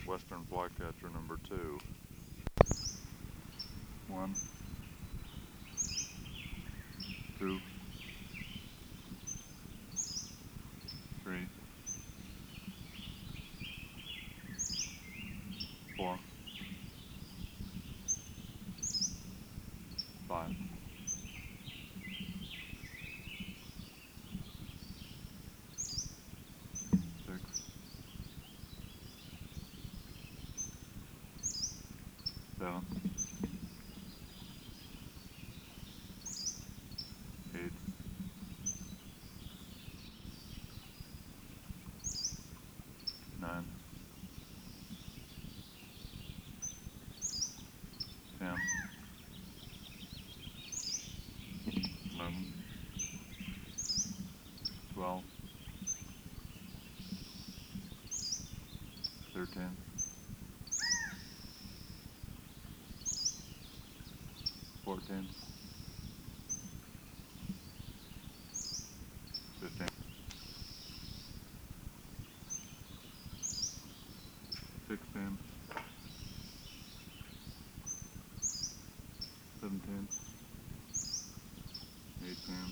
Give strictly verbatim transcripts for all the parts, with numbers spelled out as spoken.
Western flycatcher number two. One, two, three, four, five, six, seven, eight, nine, ten, eleven, twelve, thirteen, fourteen, fifteen, sixteen, seventeen, eighteen,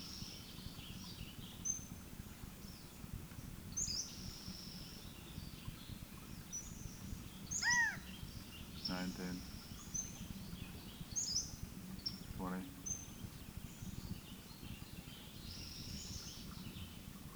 nineteen,